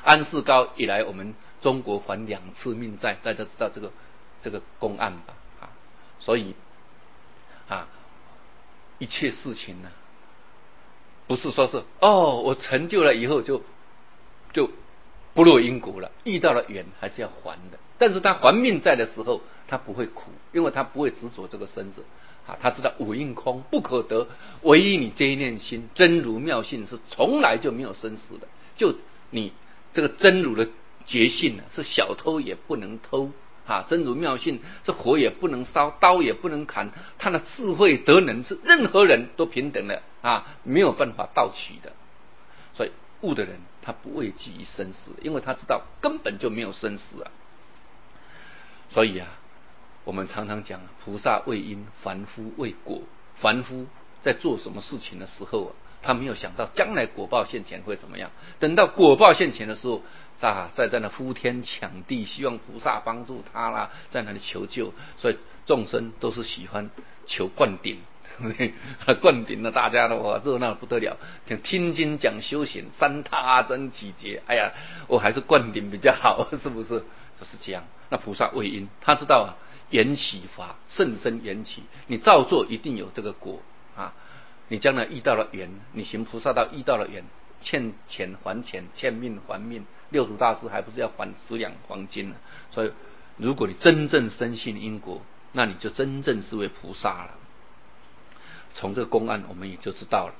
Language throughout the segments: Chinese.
安世高以来，我们中国还2次命债，大家知道这个公案吧？所以一切事情呢，不是说是我成就了以后就不落因果了，遇到了缘还是要还的。但是他还命债的时候，他不会苦，因为他不会执着这个身子他知道五蕴空不可得，唯一你这一念心真如妙性是从来就没有生死的。就你这个真如的觉性是小偷也不能偷真如妙性是火也不能烧，刀也不能砍，他的智慧德能是任何人都平等的没有办法盗取的。所以悟的人他不畏惧于生死，因为他知道根本就没有生死所以我们常常讲菩萨为因，凡夫为果。凡夫在做什么事情的时候他没有想到将来果报现前会怎么样，等到果报现前的时候在那呼天抢地，希望菩萨帮助他啦，在那里求救。所以众生都是喜欢求灌顶灌顶了，大家都热闹不得了，听经讲修行，三他真几劫，哎呀，我还是灌顶比较好，是不是？就是这样。那菩萨为因，他知道缘起法甚深缘起，你照做一定有这个果你将来遇到了缘，你行菩萨道遇到了缘，欠钱还钱，欠命还命，六祖大师还不是要还10两黄金呢？所以如果你真正深信因果，那你就真正是为菩萨了。从这个公案我们也就知道了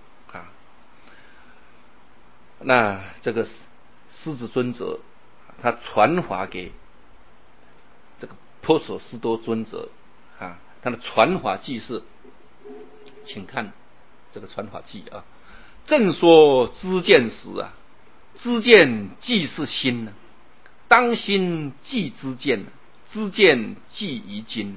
那这个狮子尊者他传法给这个婆娑斯多尊者他的传法记是，请看这个传法记正说知见时知见即是心当心即知见知见即于今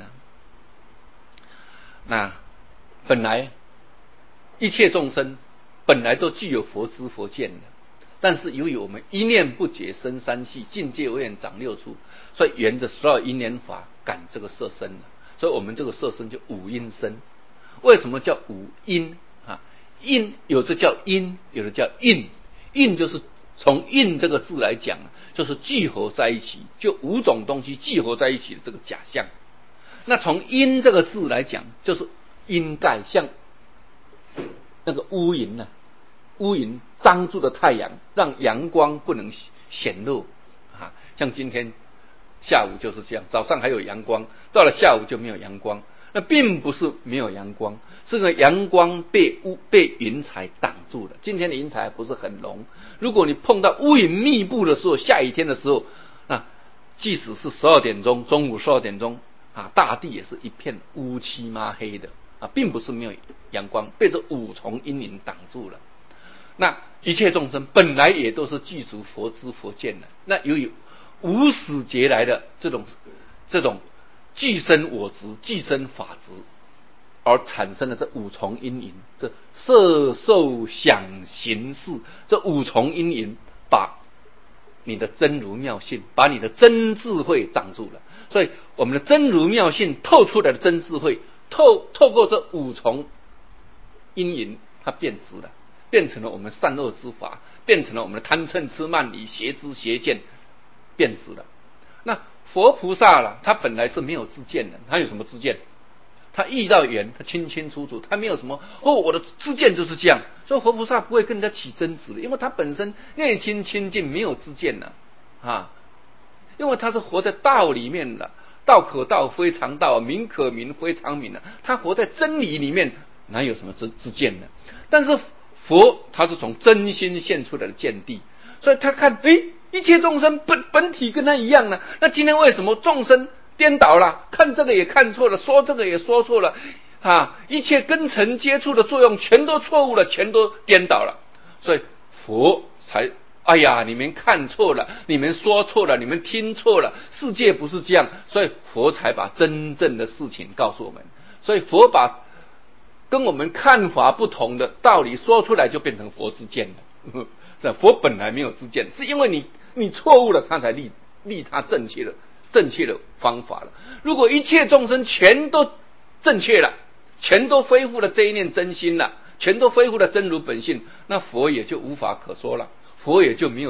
那本来一切众生本来都具有佛知佛见的，但是由于我们一念不觉生三系，境界无眼长6处，所以沿着12因缘法感这个色身所以我们这个色身就五阴身。为什么叫五阴阴有的叫阴，有的叫印。印就是从印这个字来讲就是聚合在一起，就5种东西聚合在一起的这个假象。那从阴这个字来讲，就是阴盖，像那个乌云乌云张住了太阳，让阳光不能显露像今天下午就是这样，早上还有阳光，到了下午就没有阳光。那并不是没有阳光，是个阳光被云彩挡住了。今天的云彩不是很浓，如果你碰到乌云密布的时候，下雨天的时候即使是12点钟，中午12点钟大地也是一片乌漆抹黑的并不是没有阳光，被这5重阴影挡住了。那一切众生本来也都是具足佛知佛见的，那由于无始劫来的这种具身我执、具身法执，而产生了这5重阴影，这色受想行识这5重阴影，把你的真如妙性，把你的真智慧障住了。所以我们的真如妙性透出来的真智慧，透过这5重阴影，它变质了，变成了我们善恶之法，变成了我们的贪嗔痴慢疑邪知邪见，变质了。那佛菩萨他本来是没有知见的，他有什么知见？他遇到缘，他清清楚楚，他没有什么我的知见就是这样。所以佛菩萨不会跟人家起争执，因为他本身内心清净，没有知见因为他是活在道里面的，道可道非常道，名可名非常名他活在真理里面，哪有什么知见呢？但是佛他是从真心现出来的见地，所以他看一切众生本体跟他一样呢，那今天为什么众生颠倒了？看这个也看错了，说这个也说错了一切根尘接触的作用全都错误了，全都颠倒了。所以佛才你们看错了，你们说错了，你们听错了，世界不是这样。所以佛才把真正的事情告诉我们。所以佛把跟我们看法不同的道理说出来，就变成佛之见了。佛本来没有知见，是因为你错误了，他才立他正确的方法了。如果一切众生全都正确了，全都恢复了这一念真心了，全都恢复了真如本性，那佛也就无法可说了，佛也就没有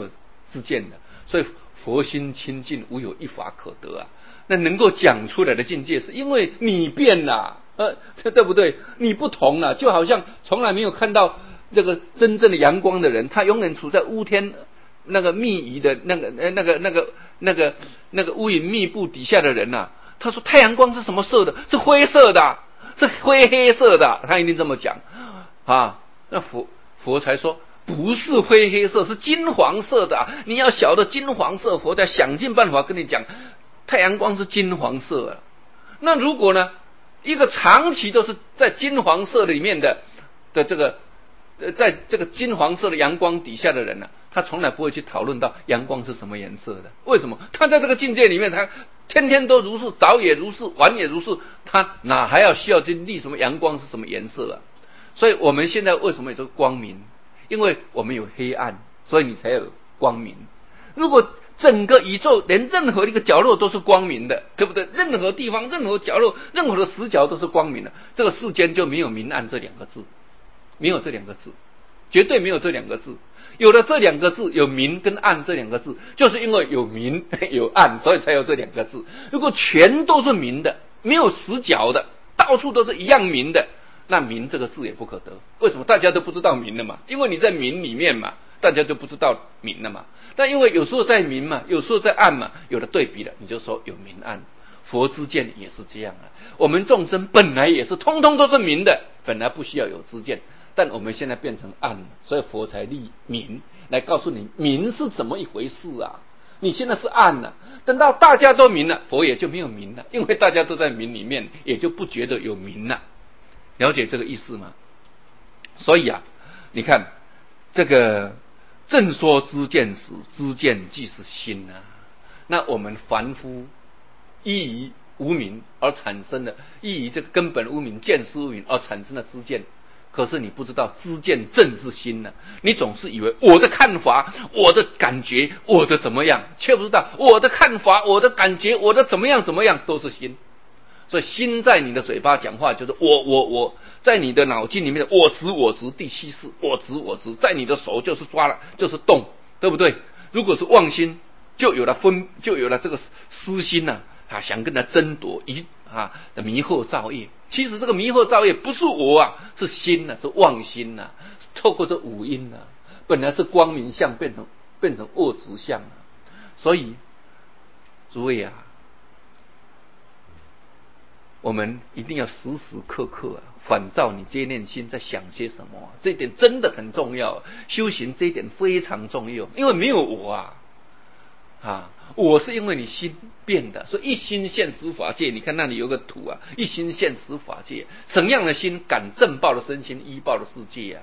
之见的。所以佛心清净，无有一法可得啊。那能够讲出来的境界，是因为你变了，对不对？你不同了，就好像从来没有看到这个真正的阳光的人，他永远处在乌天那个密云的那个乌云密布底下的人呐、他说太阳光是什么色的？是灰色的，是灰黑色的，他一定这么讲啊。那佛才说不是灰黑色，是金黄色的。你要晓得金黄色，佛才想尽办法跟你讲，太阳光是金黄色啊。那如果呢，一个长期都是在金黄色里面的这个在这个金黄色的阳光底下的人呢、他从来不会去讨论到阳光是什么颜色的。为什么？他在这个境界里面，他天天都如是，早也如是，晚也如是，他哪还要需要去立什么阳光是什么颜色啊？所以我们现在为什么有这个光明？因为我们有黑暗，所以你才有光明。如果整个宇宙连任何一个角落都是光明的，对不对？任何地方、任何角落、任何的死角都是光明的，这个世间就没有明暗这两个字，没有这两个字，绝对没有这两个字。有了这两个字，有明跟暗这两个字，就是因为有明有暗，所以才有这两个字。如果全都是明的，没有死角的，到处都是一样明的，那明这个字也不可得。为什么？大家都不知道明了嘛，因为你在明里面嘛，大家就不知道明了嘛。但因为有时候在明嘛，有时候在暗嘛，有了对比了，你就说有明暗。佛之见也是这样啊。我们众生本来也是通通都是明的，本来不需要有知见，但我们现在变成暗了，所以佛才立明来告诉你明是怎么一回事啊。你现在是暗了，等到大家都明了，佛也就没有明了，因为大家都在明里面，也就不觉得有明了。了解这个意思吗？所以啊，你看这个正说知见时，知见即是心啊。那我们凡夫依于无明而产生的，依于这个根本无明、见思无明而产生的知见，可是你不知道知见正是心呢、你总是以为我的看法、我的感觉、我的怎么样，却不知道我的看法、我的感觉、我的怎么样都是心。所以心在你的嘴巴讲话就是我，在你的脑筋里面我执第七识我执，在你的手就是抓了就是动，对不对？如果是妄心，就有了这个私心呐、想跟他争夺的迷惑造业。其实这个迷惑造业不是我啊，是心啊，是妄心啊，透过这五阴啊，本来是光明相变成恶执相啊。所以诸位啊，我们一定要时时刻刻反照你这念心在想些什么这一点真的很重要。修行这一点非常重要，因为没有我我是因为你心变的，所以一心现十法界。你看那里有个图啊，一心现十法界，什么样的心感正报的身心，依报的世界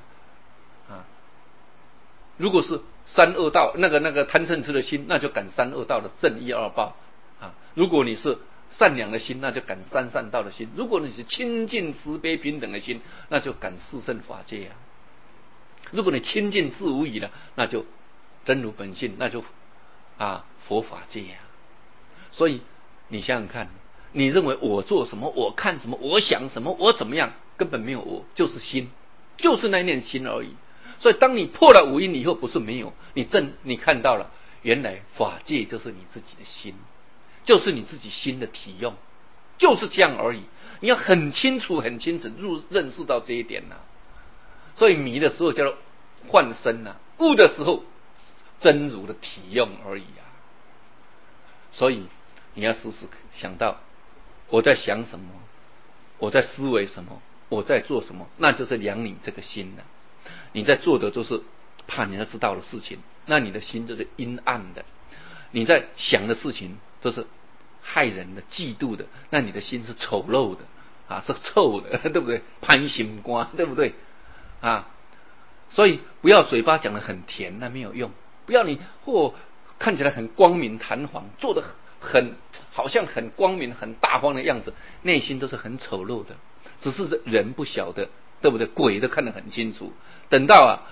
如果是三恶道那个贪嗔痴的心，那就感三恶道的正一二报如果你是善良的心，那就感三善道的心；如果你是清净慈悲平等的心，那就感四圣法界如果你清净自无疑了，那就真如本性，那就佛法界所以你想想看，你认为我做什么，我看什么，我想什么，我怎么样，根本没有我，就是心，就是那念心而已。所以当你破了五阴以后，不是没有，你看到了，原来法界就是你自己的心，就是你自己心的体用，就是这样而已。你要很清楚认识到这一点所以迷的时候叫做幻身悟的时候真如的体用而已所以你要时时想到我在想什么，我在思维什么，我在做什么，那就是量你这个心你在做的都是怕人家知道的事情，那你的心就是阴暗的；你在想的事情都是害人的、嫉妒的，那你的心是丑陋的是臭的，对不对？攀心瓜，对不对所以不要嘴巴讲得很甜，那没有用。不要你看起来很光明弹簧，做得好像很光明很大方的样子，内心都是很丑陋的，只是人不晓得，对不对？鬼都看得很清楚。等到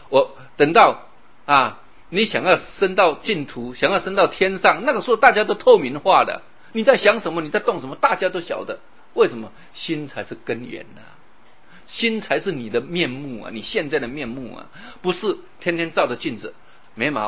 你想要升到净土，想要升到天上，那个时候大家都透明化的，你在想什么，你在动什么，大家都晓得。为什么？心才是根源心才是你的面目你现在的面目不是天天照着镜子，眉毛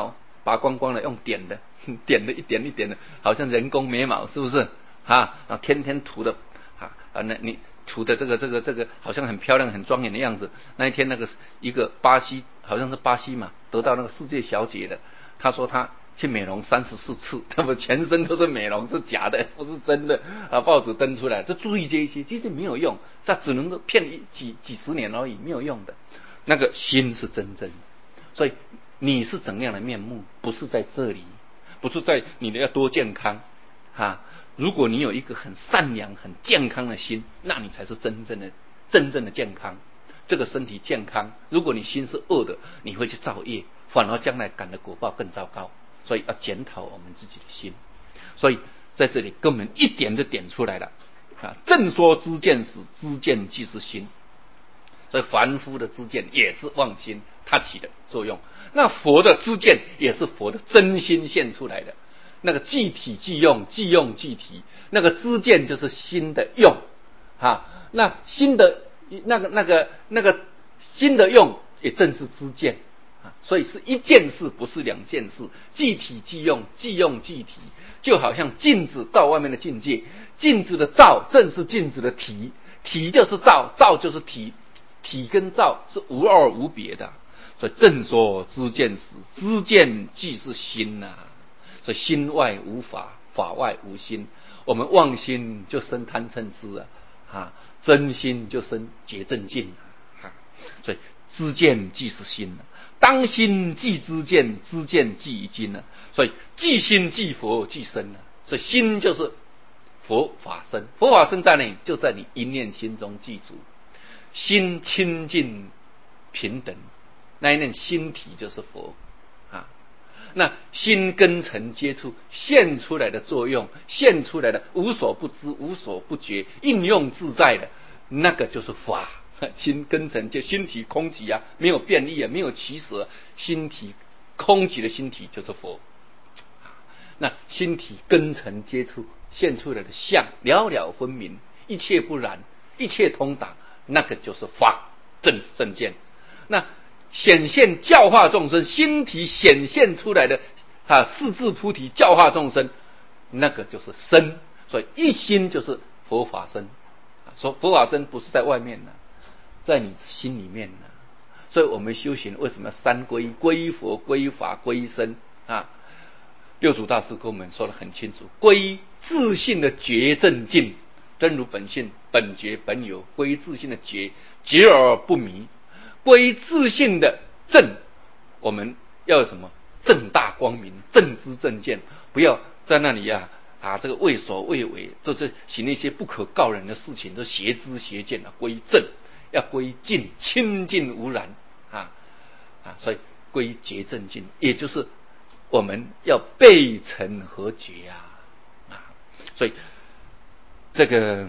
拔光光的，用点的，点的一点一点的，好像人工眉毛，是不是啊？然后天天涂的那你涂的这个好像很漂亮很庄严的样子。那一天那个一个巴西，好像是巴西嘛，得到那个世界小姐的，他说他去美容34次，他们全身都是美容，是假的，不是真的啊！报纸登出来，就注意这一些，其实没有用，他只能够骗几十年而已，没有用的。那个心是真正的，所以你是怎样的面目，不是在这里，不是在你的要多健康如果你有一个很善良、很健康的心，那你才是真正的健康。这个身体健康，如果你心是恶的，你会去造业，反而将来感的果报更糟糕。所以要检讨我们自己的心。所以在这里根本一点就点出来了正说知见时，知见即是心。所以凡夫的知见也是妄心它起的作用，那佛的知见也是佛的真心现出来的。那个即体即用，即用即体，那个知见就是心的用那心的那个心的用也正是知见所以是一件事，不是两件事。即体即用，即用即体，就好像镜子照外面的境界，镜子的照正是镜子的体，体就是照，照就是体，体跟照是无二无别的。所以正说知见时，知见即是心所以心外无法，法外无心。我们妄心就生贪嗔痴真心就生结正境所以知见即是心当心即知见，知见即已经所以即心即佛即身所以心就是佛法身，佛法身在哪里？就在你一念心中记住，心清净平等，那一念心体就是佛那心跟尘接触现出来的作用，现出来的无所不知无所不觉，应用自在的那个就是法。心跟尘就心体空寂没有变异没有起舍，心体空寂的心体就是佛那心体跟尘接触现出来的相了了分明，一切不染，一切通达，那个就是法，正是正见。那显现教化众生，心体显现出来的四智菩提教化众生，那个就是身。所以一心就是佛法身说佛法身不是在外面在你心里面所以我们修行为什么要三皈依？皈依佛，皈依法，皈依身六祖大师跟我们说得很清楚，皈依自信的觉正境，真如本性，本觉本有。皈依自信的觉，觉而不迷。皈依自信的正，我们要有什么？正大光明，正知正见，不要在那里这个畏首畏尾，就是行一些不可告人的事情，都邪知邪见皈依正，要皈依净，清净无染所以皈依觉正境，也就是我们要背尘和觉所以这个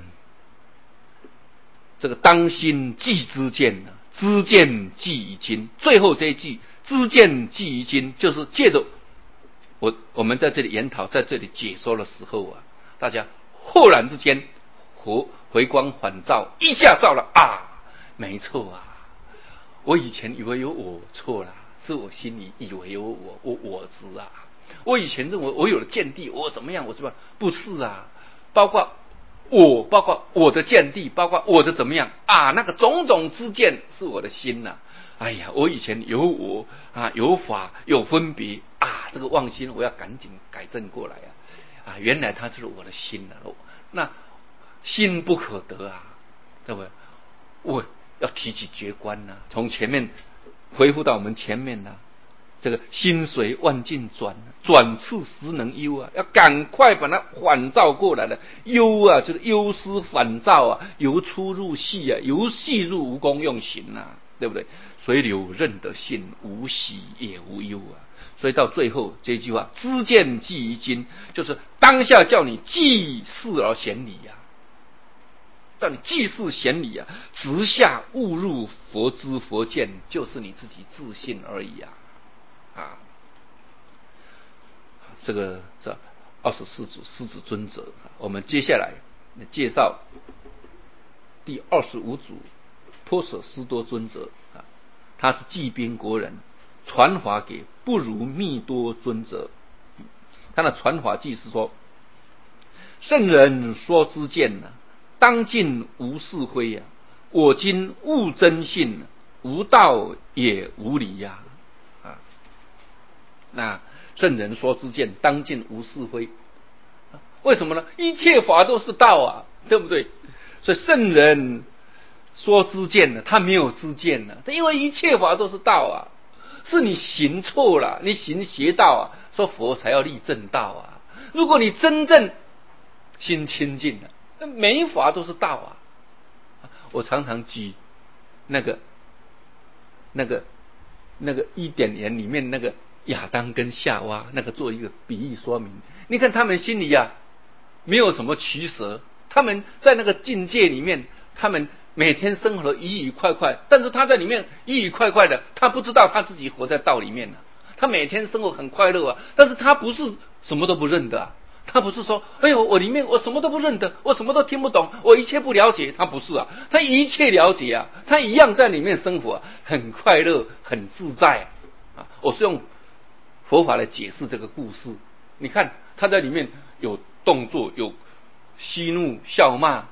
当心即知见知见即已经。最后这一句知见即已经，就是借着我们在这里研讨，在这里解说的时候大家忽然之间回光返照，一下照了没错我以前以为有我，错了，是我心里以为有我执我以前认为我有了见地，我怎么样，我怎么样，不是包括我的见地，包括我的怎么样那个种种之见是我的心哎呀，我以前有我有法有分别这个妄心我要赶紧改正过来原来它就是我的心那心不可得对不对？我要提起觉观从前面回复到我们前面这个心随万境转，转次时能忧要赶快把它反照过来了。忧就是忧思反照由粗入细由细入无功用行对不对？随流任得性，无喜也无忧所以到最后这句话，知见即已经，就是当下叫你记事而显理叫你记事显理直下悟入佛知佛见，就是你自己自信而已这个是24组狮子尊者我们接下来介绍第25组波舍斯多尊者他是济宾国人传法给不如密多尊者。他的传法句是说：圣人说知见当尽无是非我今悟真性无道也无理那圣人说知见当尽无是非，为什么呢？一切法都是道对不对？所以圣人说知见他没有知见因为一切法都是道是你行错了，你行邪道说佛才要立正道如果你真正心清净了，每一法都是道我常常举那个伊甸园里面那个亚当跟夏娃那个做一个比喻说明。你看他们心里没有什么取舍，他们在那个境界里面，他们每天生活的愉愉快快，但是他在里面愉愉快快的，他不知道他自己活在道里面他每天生活很快乐但是他不是什么都不认得他不是说哎呦我里面我什么都不认得，我什么都听不懂，我一切不了解，他不是他一切了解他一样在里面生活很快乐很自在我是用佛法来解释这个故事。你看他在里面有动作，有息怒笑骂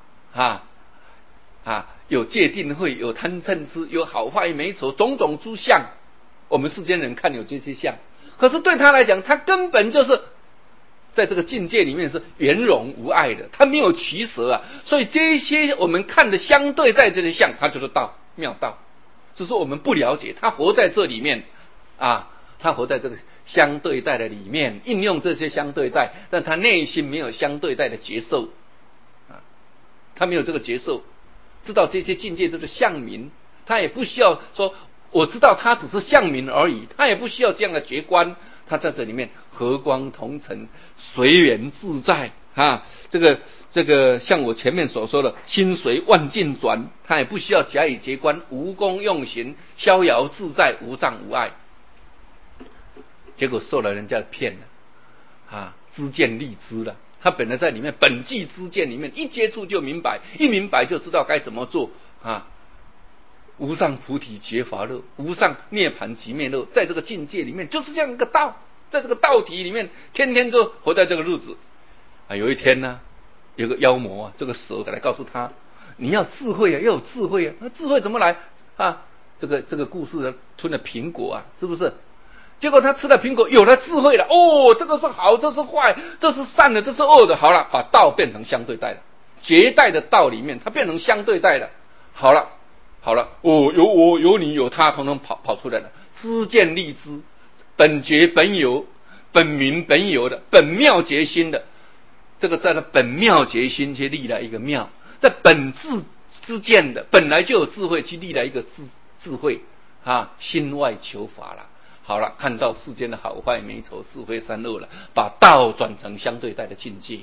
有戒定慧，有贪嗔痴，有好坏美丑，种种诸相，我们世间人看有这些相，可是对他来讲，他根本就是在这个境界里面是圆融无碍的，他没有取舍所以这些我们看的相对在这些相，他就是道，妙道，只是我们不了解，他活在这里面他活在这个相对待的里面，应用这些相对待，但他内心没有相对待的觉受他没有这个觉受，知道这些境界都是相名，他也不需要说我知道他只是相名而已，他也不需要这样的觉观，他在这里面和光同尘，随缘自在这个像我前面所说的心随万境转，他也不需要假以觉观，无功用行，逍遥自在，无障无碍。结果受了人家骗了知见立知了，他本来在里面本具知见里面，一接触就明白，一明白就知道该怎么做无上菩提觉法乐，无上涅盘寂灭乐，在这个境界里面就是这样一个道，在这个道体里面天天就活在这个日子有一天呢，有个妖魔这个蛇来告诉他，你要智慧要有智慧那智慧怎么来这个故事吞了苹果是不是？结果他吃了苹果，有了智慧了这个是好，这是坏，这是善的，这是恶的，好了，把道变成相对待了，绝代的道里面它变成相对待了，好了有我有你有他，统统跑出来了，知见立知，本觉本有，本明本有的，本妙觉心的，这个在那本妙觉心去立来一个妙，在本自知见的本来就有智慧去立来一个智慧心外求法了。好了，看到世间的好坏美丑是非善恶了，把道转成相对待的境界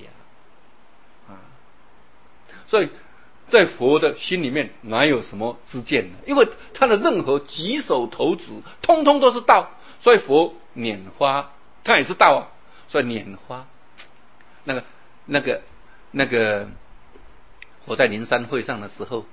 所以在佛的心里面哪有什么知见呢？因为他的任何举手投足通通都是道，所以佛拈花他也是道所以拈花那个我在灵山会上的时候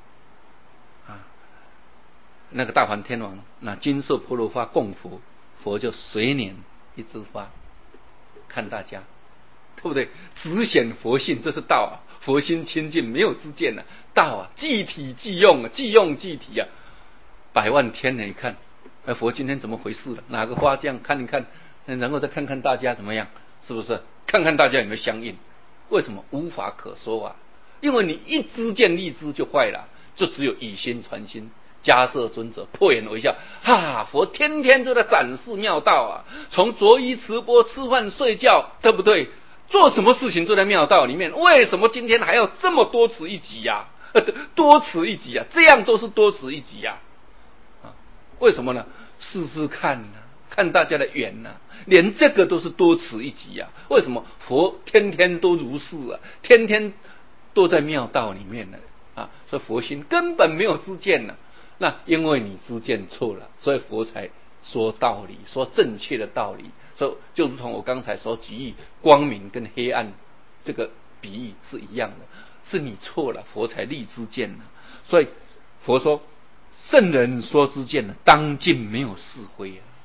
那个大梵天王拿金色婆罗花供佛，佛就随拈一枝花看大家，对不对？只显佛性，这是道佛心清净，没有知见道即体即用，即用即体百万天人一看佛今天怎么回事了？哪个花这样看一看，然后再看看大家怎么样，是不是？看看大家有没有相应？为什么无法可说因为你一知见立知就坏了，就只有以心传心。迦摄尊者破颜微笑佛天天都在展示妙道从着衣持钵吃饭睡觉，对不对？做什么事情都在妙道里面，为什么今天还要这么多此一举多此一举这样都是多此一举为什么呢？试试看看大家的缘连这个都是多此一举为什么？佛天天都如是天天都在妙道里面所以佛心根本没有知见那因为你知见错了，所以佛才说道理，说正确的道理。所以就如同我刚才所举例，光明跟黑暗这个比喻是一样的，是你错了，佛才立知见所以佛说圣人说知见当尽没有是非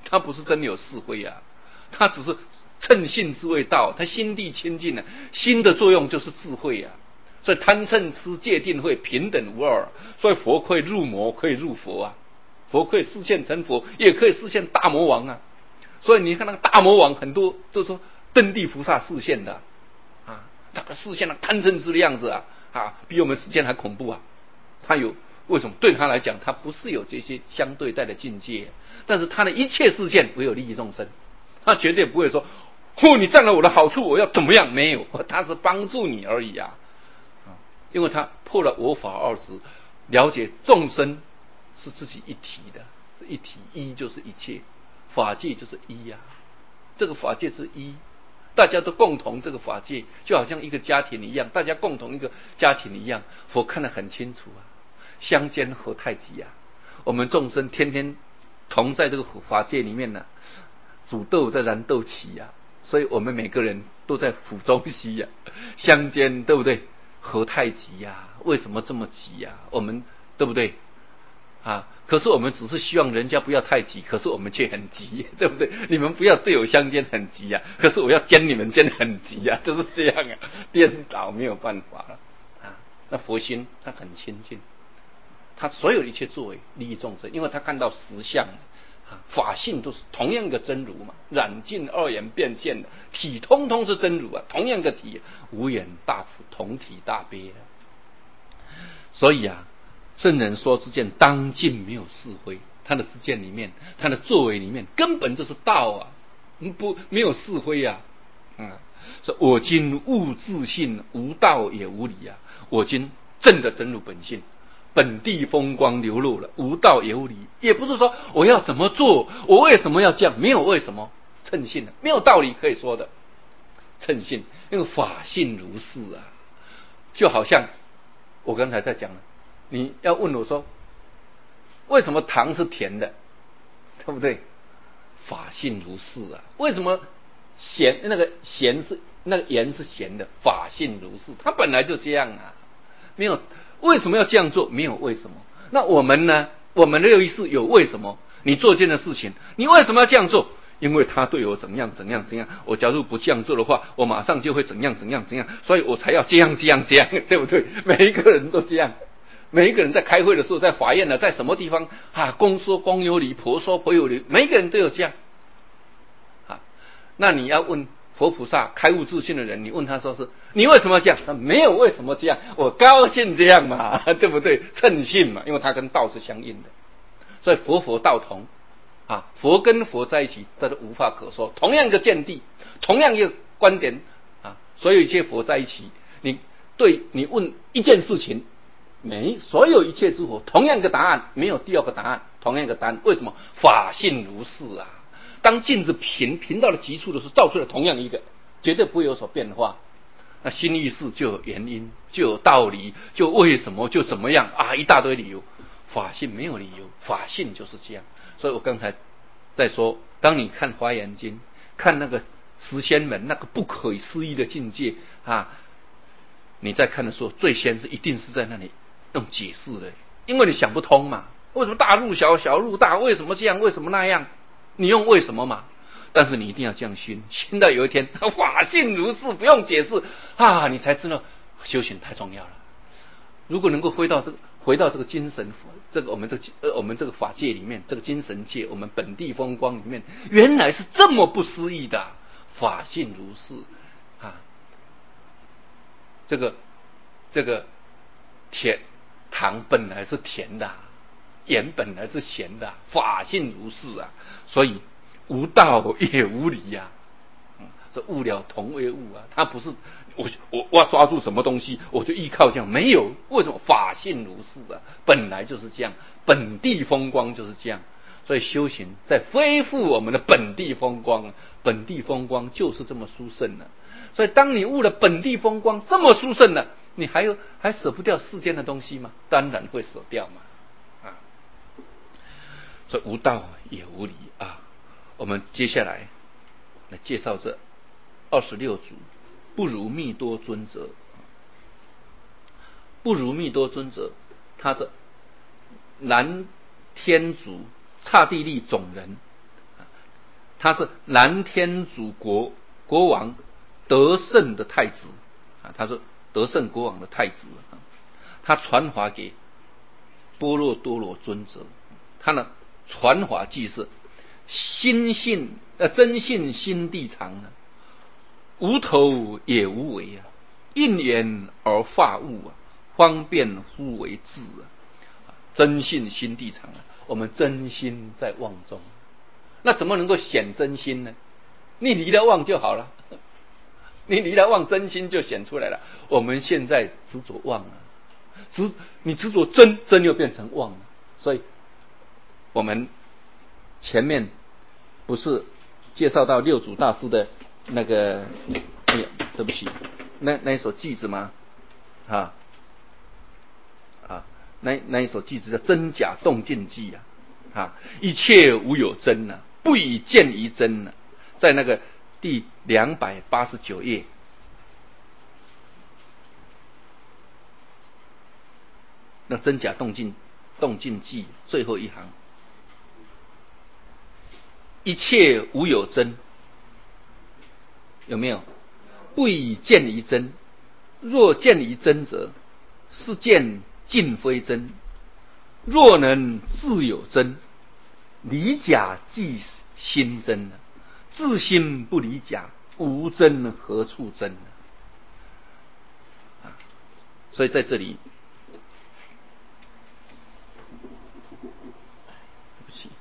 他不是真有是非啊，他只是称性之谓道，他心地清净了，心的作用就是智慧啊。所以贪嗔痴戒定慧平等无二，所以佛可以入魔，可以入佛啊，佛可以示现成佛，也可以示现大魔王啊。所以你看那个大魔王，很多都说登地菩萨示现的啊，他示现了贪嗔痴的样子啊，比我们世间还恐怖啊。他有为什么？对他来讲，他不是有这些相对待的境界，但是他的一切事件唯有利益众生，他绝对不会说你占了我的好处，我要怎么样？没有，他是帮助你而已啊。因为他破了我法二执，了解众生是自己一体的，一体一就是一切，法界就是一啊，这个法界是一，大家都共同这个法界，就好像一个家庭一样，大家共同一个家庭一样，佛看得很清楚啊，相煎何太急啊！我们众生天天同在这个法界里面呢，煮豆在燃豆萁呀，所以我们每个人都在釜中吸呀，相煎对不对？何太急呀？为什么这么急呀？我们对不对啊？可是我们只是希望人家不要太急，可是我们却很急，对不对？你们不要对我相煎很急呀，可是我要煎你们煎很急呀，就是这样啊，颠倒没有办法了啊。那佛心他很清净，他所有的一切作为利益众生，因为他看到实相法性都是同样一个真如嘛，染净二元变现的体，通通是真如啊，同样一个体，无眼大慈，同体大悲啊。所以啊，圣人说之见当尽没有是非，他的之见里面，他的作为里面，根本就是道啊，没有是非啊。说我今悟自性，无道也无理啊。我今正的真如本性。本地风光流露了，无道也无理，也不是说我要怎么做，我为什么要这样，没有为什么，称性的，没有道理可以说的，称性，因为法性如是啊。就好像我刚才在讲了，你要问我说，为什么糖是甜的，对不对？法性如是啊。为什么那个盐是咸的？法性如是，它本来就这样啊，没有。为什么要这样做？没有为什么。那我们呢？我们的六意识有为什么？你做这件的事情，你为什么要这样做？因为他对我怎么样怎样怎样。我假如不这样做的话，我马上就会怎样怎样怎样，所以我才要这样这样这样，对不对？每一个人都这样，每一个人在开会的时候，在法院呢，在什么地方公说公有理，婆说婆有理，每一个人都有这样那你要问佛菩萨开悟自信的人，你问他说是你为什么这样？他没有为什么这样，我高兴这样嘛，对不对？称性嘛，因为它跟道是相应的，所以佛道同佛跟佛在一起，这都无话可说。同样一个见地，同样一个观点所有一切佛在一起，你问一件事情，所有一切之佛同样一个答案，没有第二个答案，同样一个答案。为什么？法性如是啊。当镜子平到了极处的时候，照出来同样一个，绝对不会有所变化。那心意识就有原因，就有道理，就为什么，就怎么样一大堆理由。法性没有理由，法性就是这样。所以我刚才在说，当你看《华严经》，看那个十仙门那个不可思议的境界你在看的时候，最先是一定是在那里用解释的，因为你想不通嘛。为什么大入小，小入大？为什么这样？为什么那样？你用为什么嘛？但是你一定要这样心到有一天法性如是，不用解释你才知道修行太重要了。如果能够回到这个精神，我们这个法界里面，这个精神界，我们本地风光里面，原来是这么不思议的法性如是这个糖本来是甜的盐本来是咸的法性如是啊。所以无道也无理这物了同为物它不是我要抓住什么东西我就依靠这样，没有。为什么？法性如是本来就是这样，本地风光就是这样。所以修行在恢复我们的本地风光，本地风光就是这么殊胜所以当你悟了本地风光这么殊胜你还舍不掉世间的东西吗？当然会舍掉嘛所以无道也无理我们接下来介绍这26组不如密多尊者。不如密多尊者，他是南天竺刹帝利种人， 他是南天竺国王德胜的太子啊，他是德胜国王的太子啊，他传法给般若多罗尊者，他的传法句是真信心地常啊，无头也无为啊，应缘而化物啊，方便乎为智啊。真信心地常啊，我们真心在妄中，那怎么能够显真心呢？你离了妄就好了，你离了妄，真心就显出来了。我们现在执着妄啊，你执着真，真又变成妄了。所以我们前面不是介绍到六祖大师的那个，对不起，那一首句子吗？那一首句子叫真假动静记一切无有真啊，不以见于真啊，在那个第289页。那真假动静记最后一行，一切无有真，有没有？不以见于真，若见于真者，是见尽非真。若能自有真，离假即心真自心不离假，无真何处真所以在这里，对不起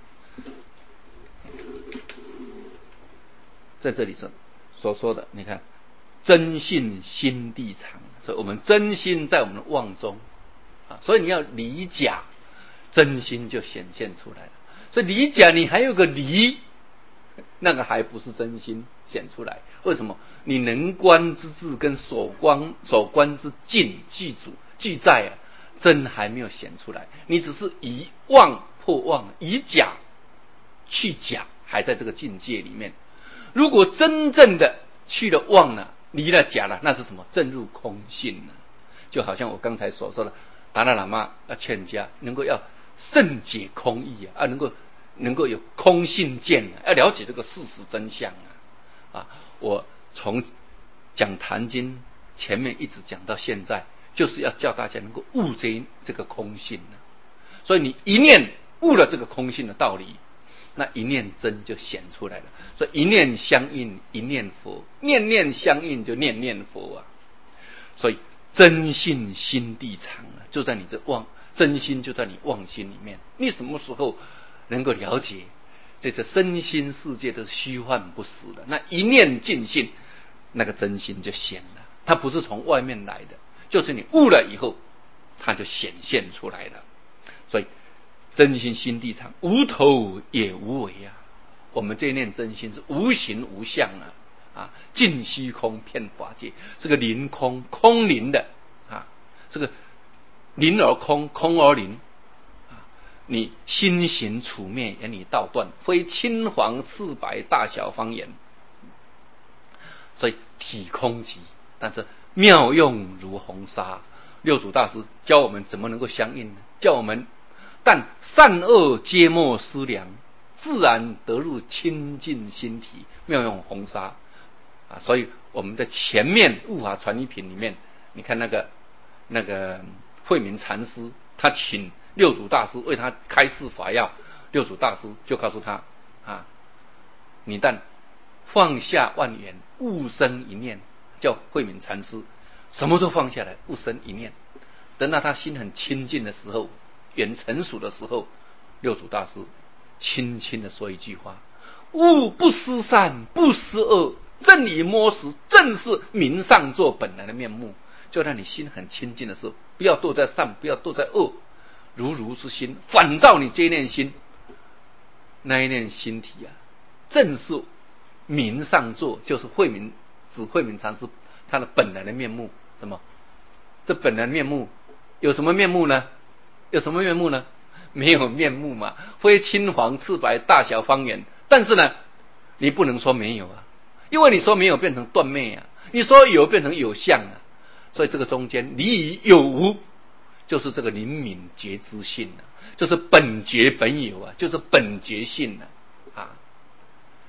在这里所说的，你看真信心地常，所以我们真心在我们的妄中所以你要离假，真心就显现出来了。所以离假你还有个离，那个还不是真心显出来。为什么？你能观之智跟所观之境俱在真还没有显出来。你只是以妄破妄，以假去假，还在这个境界里面。如果真正的去了妄了，离了假了，那是什么？正入空性了。就好像我刚才所说的，达赖喇嘛要劝家能够要甚解空义能够有空性见要了解这个事实真相我从讲坛经前面一直讲到现在，就是要叫大家能够悟这个空性所以你一念悟了这个空性的道理，那一念真就显出来了。所以一念相应一念佛，念念相应就念念佛所以真信心地常就在你这真心就在你妄心里面。你什么时候能够了解这身心世界都是虚幻不实的，那一念尽性，那个真心就显了。它不是从外面来的，就是你悟了以后，它就显现出来了。所以真心心地常，无头也无为我们这一念真心是无形无相尽虚空遍法界，这个灵空空灵的这个灵而空，空而灵你心行处灭，言你道断，非青黄赤白大小方言。所以体空寂，但是妙用如红纱。六祖大师教我们怎么能够相应呢？教我们但善恶皆莫思量，自然得入清净心体，妙用红纱所以我们在前面悟法传一品里面，你看那个慧明禅师，他请六祖大师为他开示法要，六祖大师就告诉他你但放下万缘，悟生一念，叫慧明禅师什么都放下来，悟生一念。等到他心很清净的时候，缘成熟的时候，六祖大师轻轻的说一句话：悟不思善，不思恶，正理摸实，正是明上座本来的面目。就让你心很清净的时候，不要堕在善，不要堕在恶，如之心反照你这一念心，那一念心体正是明上座，就是慧明禅师他的本来的面目。什么？这本来的面目有什么面目呢？没有面目嘛，非青黄赤白大小方圆。但是呢，你不能说没有因为你说没有变成断灭你说有变成有相所以这个中间离于有无，就是这个灵敏觉知性就是本觉本有就是本觉性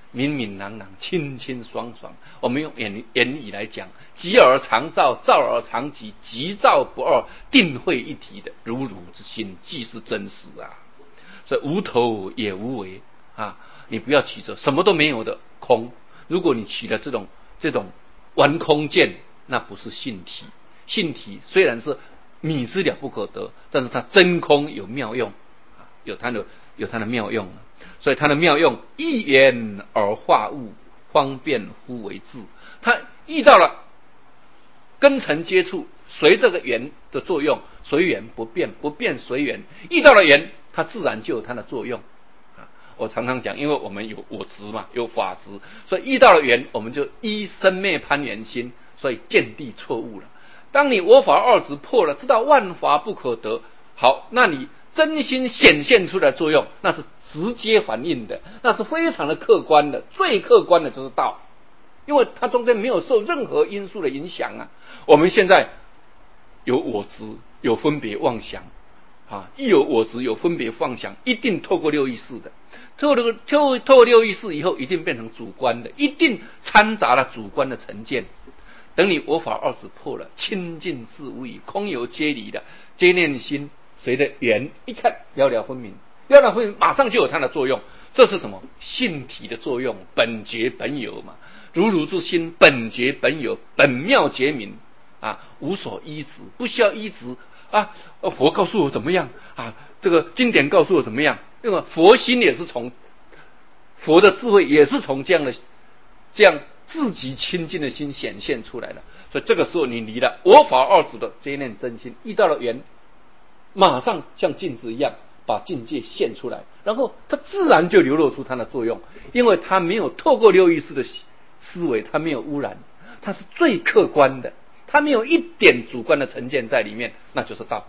明明朗朗，清清爽爽。我们用言语来讲，极而常照，照而常极，极照不二，定会一体的如如之心，即是真实啊。所以无头也无为啊，你不要起着什么都没有的空。如果你起了这种玩空见，那不是性体。性体虽然是米之了不可得，但是它真空有妙用，有它的妙用。所以它的妙用，一言而化物，方便乎为质。它遇到了根尘接触，随这个缘的作用，随缘不变，不变随缘。遇到了缘，它自然就有它的作用。我常常讲，因为我们有我执嘛，有法执，所以遇到了缘，我们就依生灭攀缘心，所以见地错误了。当你我法二执破了，知道万法不可得，好，那你真心显现出来的作用，那是直接反映的，那是非常的客观的，最客观的就是道，因为它中间没有受任何因素的影响啊。我们现在有我执，有分别妄想啊，一有我执，有分别妄想，一定透过六意识的。透过六意识以后，一定变成主观的，一定掺杂了主观的成见。等你我法二执破了，清净自无疑，空有皆离的，皆念心随着缘一看，了了分明，了了分明，马上就有它的作用。这是什么？性体的作用，本觉本有嘛，如如之心，本觉本有，本妙觉明啊，无所依止，不需要依止啊。佛告诉我怎么样啊？这个经典告诉我怎么样？因为佛心也是从佛的智慧，也是从这样自己清净的心显现出来了。所以这个时候你离了我法二执的这一念真心，遇到了缘，马上像镜子一样把境界现出来，然后它自然就流露出它的作用，因为它没有透过六意识的思维，它没有污染，它是最客观的，它没有一点主观的成见在里面，那就是道，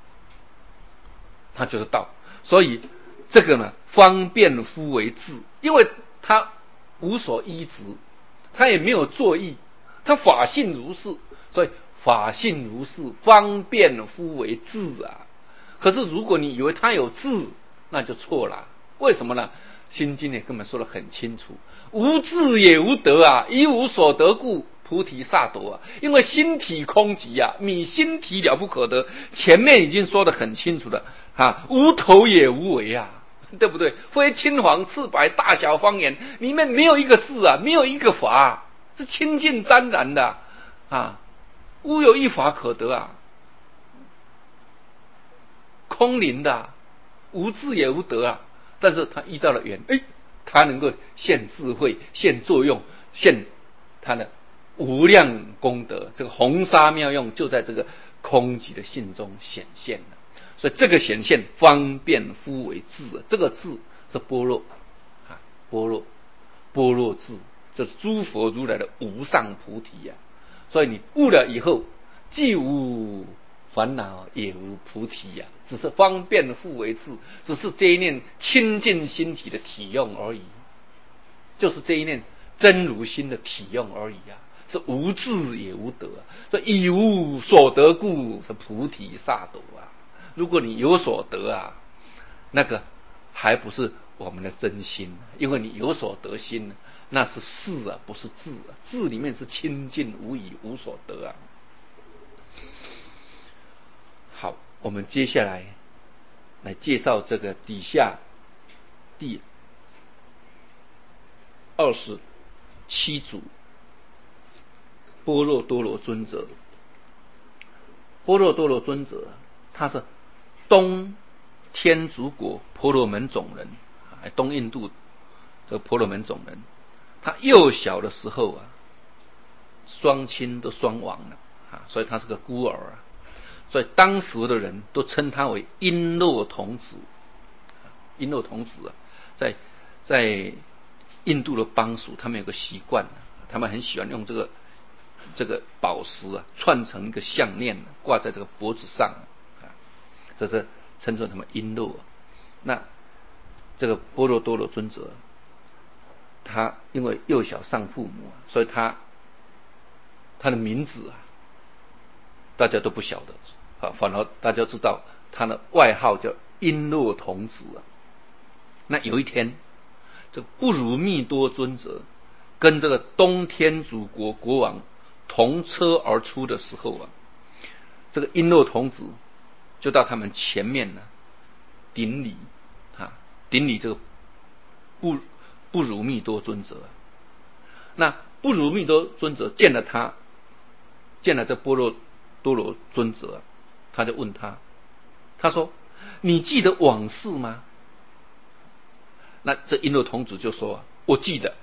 它就是道。所以这个呢，方便乎为质，因为它无所依执，它也没有作意，它法性如是，所以法性如是，方便乎为质啊。可是如果你以为它有质，那就错了。为什么呢？心经也根本说得很清楚，无智也无得啊，一无所得故，菩提萨埵啊。因为心体空寂啊，你心体了不可得，前面已经说得很清楚了啊，无头也无为啊，对不对？非青黄赤白大小方言里面没有一个字啊，没有一个法啊，是清净沾然的啊，无有一法可得啊，空灵的无智也无得啊。但是他遇到了缘，他能够现智慧，现作用，现他的无量功德，这个红沙妙用就在这个空寂的性中显现了。所以这个显现方便乎为智，这个智是般若啊，般若智，这是诸佛如来的无上菩提啊。所以你悟了以后，既无烦恼也无菩提啊，只是方便乎为智，只是这一念清净心体的体用而已，就是这一念真如心的体用而已啊，是无智也无得啊。所以以无所得故，是菩提萨埵啊。如果你有所得啊，那个还不是我们的真心，因为你有所得心，那是事啊，不是智啊。智里面是清净无疑，无所得啊。好，我们接下来介绍这个底下第27组般若多罗尊者。般若多罗尊者，他是东天竺国婆罗门种人，东印度这个婆罗门种人。他幼小的时候啊，双亲都双亡了啊，所以他是个孤儿啊。所以当时的人都称他为璎珞童子。璎珞童子啊，在印度的邦属，他们有个习惯，他们很喜欢用这个宝石啊串成一个项链，挂在这个脖子上啊，这是称作他们璎珞。那这个般若多罗尊者，他因为幼小丧父母，所以他的名字啊，大家都不晓得啊，反而大家知道他的外号叫璎珞童子啊。那有一天， 这个不如密多尊者跟这个东天竺国国王同车而出的时候啊，这个璎珞童子就到他们前面呢顶礼顶礼这个不如密多尊者。那不如密多尊者见了这波若多罗尊者，他就问他说：“你记得往事吗？”那这璎珞童子就说：“我记得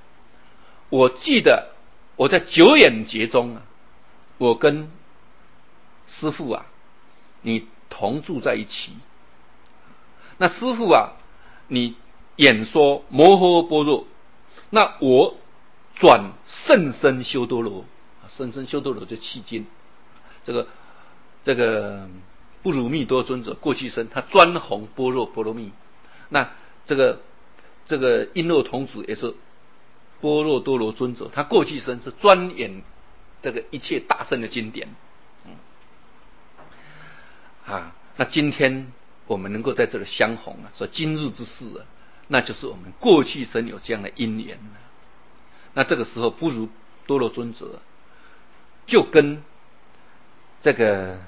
我在九眼劫中啊，我跟师父啊，你同住在一起。那师父啊，你演说摩诃般若，那我转甚深修多罗，甚深修多罗就迄今，这个不如密多尊者过去生他专弘般若波罗蜜，那这个璎珞童子也是般若多罗尊者，他过去生是专演这个一切大圣的经典。那今天我们能够在这里相逢啊，说今日之事啊，那就是我们过去生有这样的因缘啊。那这个时候不如多罗尊者就跟这个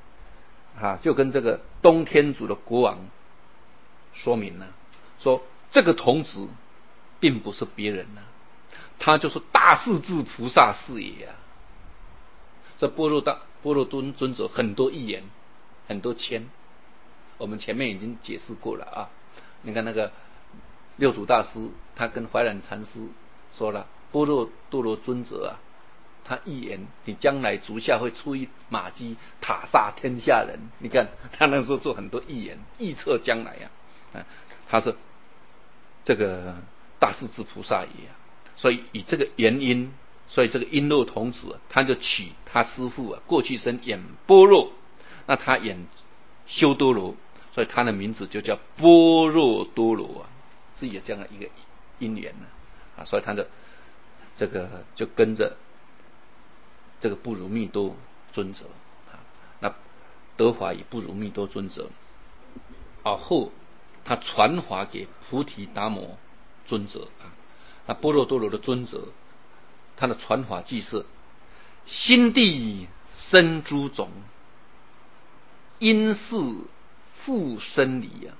东天竺的国王说明了，说这个童子并不是别人啊，他就是大势至菩萨是也啊。这般若尊者很多义言，很多谦，我们前面已经解释过了啊。你看那个六祖大师，他跟怀染禅师说了，般若多罗尊者啊，他义言你将来足下会出一马鸡，塔煞天下人。你看他那时候做很多义言，预测将来啊，他是这个大势至菩萨也啊。所以以这个原因，所以这个璎珞童子他就取他师父啊过去生演般若，那他演修多罗，所以他的名字就叫般若多罗啊，是有这样的一个因缘呢所以他的这个就跟着这个不如密多尊者那得法也不如密多尊者后他传法给菩提达摩尊者那般若多罗的尊者，他的传法即是心地生诸种，因事复生理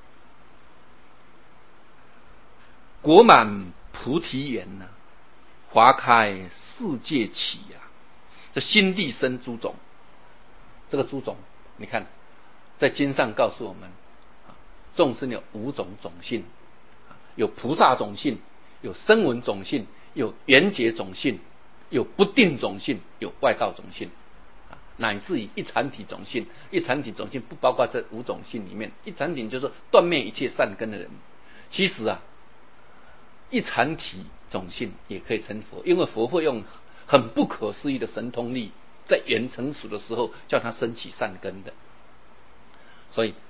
果满菩提园华开世界起这心地生诸种，这个诸种你看在经上告诉我们众生有5种种性，有菩萨种性，有声闻种性，有缘觉种性，有不定种性，有外道种性乃至于一禅体种性。一禅体种性不包括这5种性里面，一禅体就是断灭一切善根的人。其实一禅体种性也可以成佛，因为佛会用很不可思议的神通力，在缘成熟的时候叫他升起善根的。所以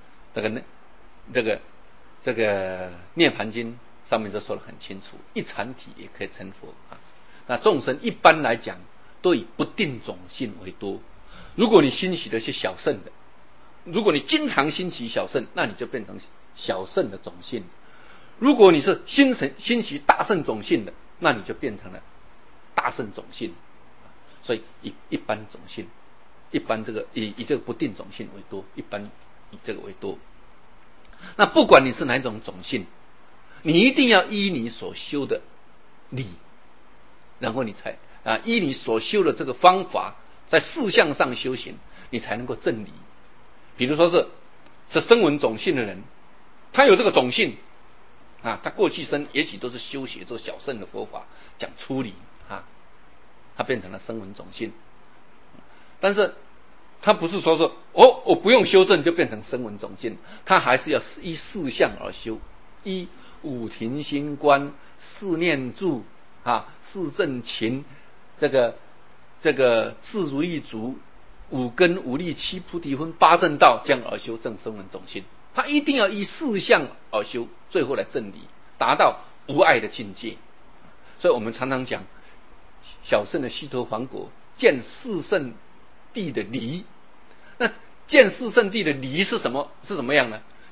这个涅盘经上面就说得很清楚，一禅体也可以成佛那众生一般来讲都以不定种性为多。如果你欣喜的是小圣的，如果你经常欣喜小圣，那你就变成小圣的种性。如果你是欣喜大圣种性的，那你就变成了大圣种性。所以以一般种性，一般以这个不定种性为多，一般以这个为多。那不管你是哪一种种性，你一定要依你所修的理，然后你才依你所修的这个方法，在事项上修行，你才能够证理。比如说是声闻种性的人，他有这个种性他过去生也许都是修学这个小圣的佛法，讲出离他变成了声闻种性。但是他不是说我不用修正就变成声闻种性，他还是要依事项而修，依五停心观、四念住四正勤，这个自如意足、五根五力七菩提分八正道这样而修正声闻种性。他一定要依事项而修，最后来证理，达到无碍的境界。所以我们常常讲小圣的须陀洹果见四圣谛的离。那见四圣谛的离是什么样呢？就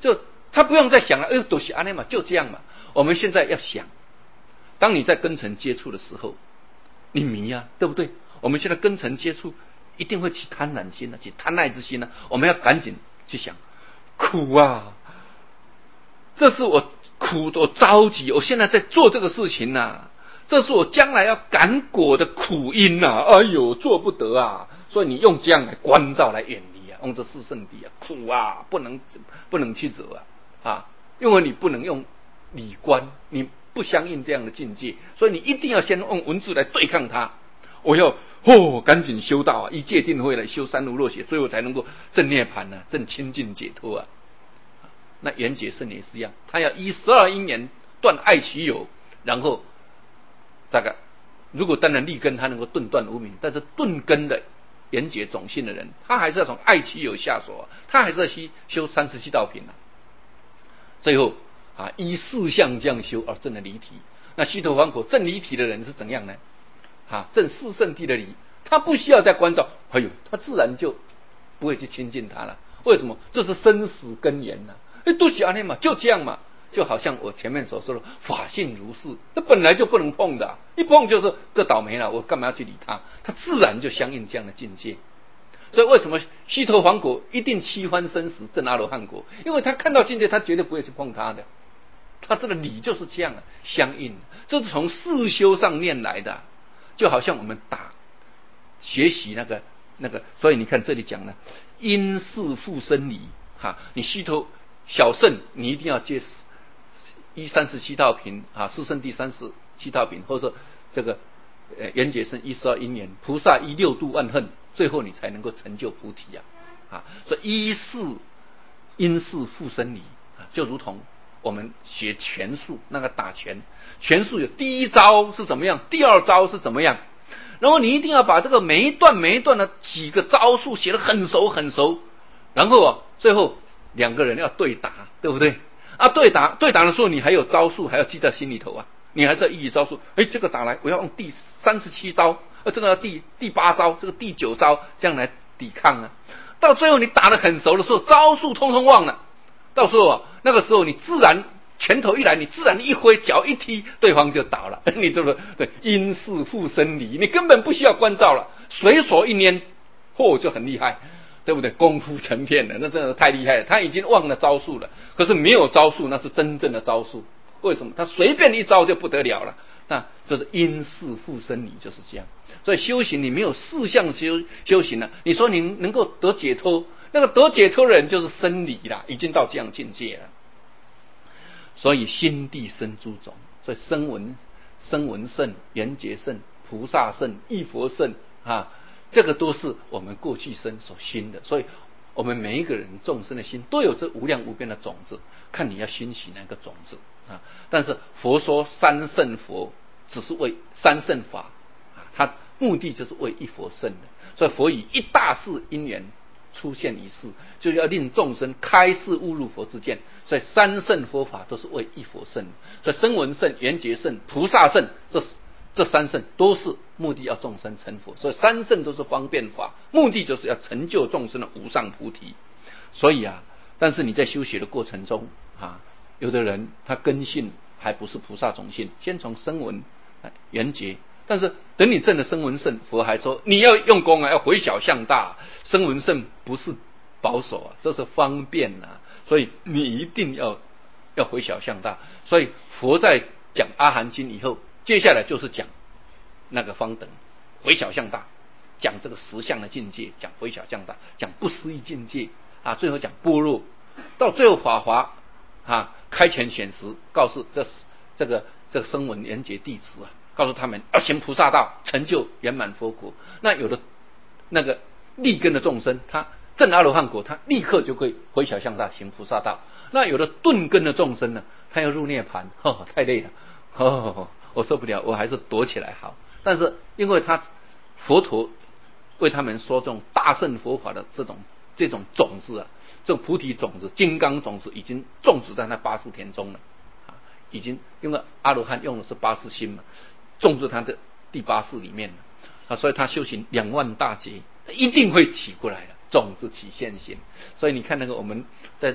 他不用再想了，都是安内嘛，就这样嘛。我们现在要想，当你在跟尘接触的时候，你迷啊，对不对？我们现在跟尘接触，一定会起贪婪心啊，起贪爱之心啊。我们要赶紧去想，苦啊，这是我苦，我着急，我现在在做这个事情啊，这是我将来要感果的苦因啊，哎呦，做不得啊。所以你用这样来关照来远离啊，用这四圣谛啊，苦啊，不能去惹啊，因为你不能用理观，你不相应这样的境界，所以你一定要先用文字来对抗它。我要赶紧修道啊，以戒定慧来修三如落血，最后才能够证涅槃啊，证清净解脱啊。那圆觉圣也是一样，他要依12因缘断爱取有，然后这个如果当然立根他能够顿断无明，但是顿根的圆觉种性的人，他还是要从爱取有下手啊，他还是要修37道品啊。最后依四相这样修而证了离体。那须陀洹果证离体的人是怎样呢？证四圣谛的理，他不需要再关照，他自然就不会去亲近他了。为什么？这是生死根源啊。都是安尼嘛，就这样嘛，就好像我前面所说的法性如是，这本来就不能碰的，一碰就是这倒霉了，我干嘛要去理他？他自然就相应这样的境界。所以为什么须陀洹果一定七番生死证阿罗汉果？因为他看到境界，他绝对不会去碰他的。他这个理就是这样的，相应，这是从四修上念来的，就好像我们学习那个，所以你看这里讲了因事复生理你须陀小圣，你一定要接依37道品四圣谛37道品，或者说这个圆觉圣依12因缘，菩萨依6度万恨，最后你才能够成就菩提所以因事复生理就如同我们学拳术，那个打拳术有第一招是怎么样，第二招是怎么样，然后你一定要把这个每一段的几个招数写得很熟，然后最后2个人要对打，对不对对打的时候，你还有招数还要记在心里头你还是要依招数，这个打来我要用第37招，这个要第8招，这个第9招，这样来抵抗到最后你打得很熟的时候，招数通通忘了，到时候那个时候你自然拳头一来，你自然一挥，脚一踢，对方就倒了。你对不对？对，因事复生理，你根本不需要关照了，随手一拈，就很厉害，对不对？功夫成片了，那真的太厉害了。他已经忘了招数了，可是没有招数，那是真正的招数。为什么？他随便一招就不得了了。那就是因事复生理，就是这样。所以修行你没有四项修行了，你说你能够得解脱，那个得解脱的人就是生理了，已经到这样境界了。所以心地生诸种，所以声闻圣、缘觉圣、菩萨圣、忆佛圣这个都是我们过去生所兴的。所以我们每一个人众生的心都有这无量无边的种子，看你要兴起哪个种子但是佛说三圣佛只是为三圣法它目的就是为一佛圣的。所以佛以一大事因缘出现一世，就要令众生开示悟入佛之见。所以三圣佛法都是为一佛圣的。所以声闻圣、缘觉圣、菩萨圣，这三圣都是目的要众生成佛。所以三圣都是方便法，目的就是要成就众生的无上菩提。所以但是你在修学的过程中有的人他根性还不是菩萨种性，先从声闻缘觉，但是等你证了声闻圣，佛还说你要用功要回小向大。声闻圣不是保守这是方便所以你一定要回小向大。所以佛在讲阿含经以后，接下来就是讲那个方等回小向大，讲这个实相的境界，讲回小向大，讲不思议境界最后讲般若，到最后法华开权显实，告诉这个声闻缘觉弟子告诉他们要行菩萨道，成就圆满佛果。那有的那个立根的众生，他证阿罗汉果，他立刻就可以回小向大行菩萨道。那有的顿根的众生呢，他要入涅槃太累了我受不了，我还是躲起来好。但是因为他佛陀为他们说这种大乘佛法的这种种子这种菩提种子、金刚种子已经种植在那80田中了已经因为阿罗汉用的是80心嘛，种植他的第80里面了所以他修行2万大劫，一定会起过来的，种子起现行。所以你看那个我们在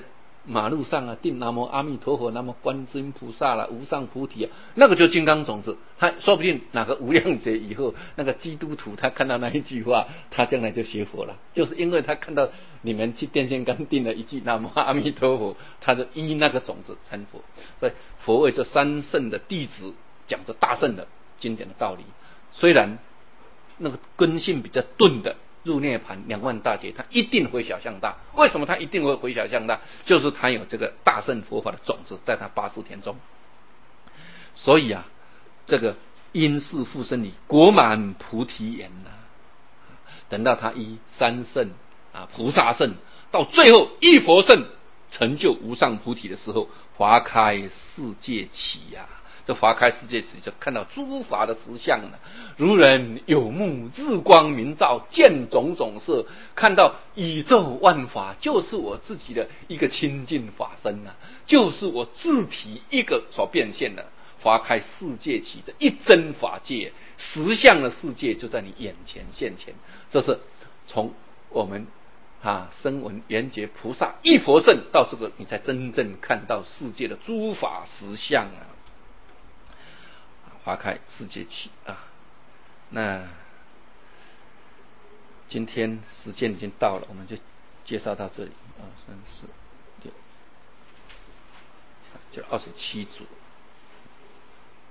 马路上啊订南无阿弥陀佛、南无观世音菩萨啦、无上菩提啊，那个就金刚种子。他说不定哪个无量劫以后，那个基督徒他看到那一句话，他将来就学佛了，就是因为他看到你们去电线杆订了一句南无阿弥陀佛，他就依那个种子成佛。所以佛为这三圣的弟子讲着大圣的经典的道理，虽然那个根性比较钝的入涅盘2万大劫，他一定回小向大。为什么他一定会回小向大？就是他有这个大乘佛法的种子在他80田中。所以啊，这个因是复生里果满菩提言啊，等到他依三圣啊菩萨圣，到最后一佛圣成就无上菩提的时候，华开世界起呀、这华开世界起就看到诸法的实相了，如人有目日光明照，见种种色，看到宇宙万法就是我自己的一个清净法身啊，就是我自体一个所变现的。华开世界起，这一真法界实相的世界就在你眼前现前。这是从我们声闻缘觉菩萨一佛圣到这个，你才真正看到世界的诸法实相啊。华开世界起啊，那今天时间已经到了，我们就介绍到这里。2、3、4、6，就27组。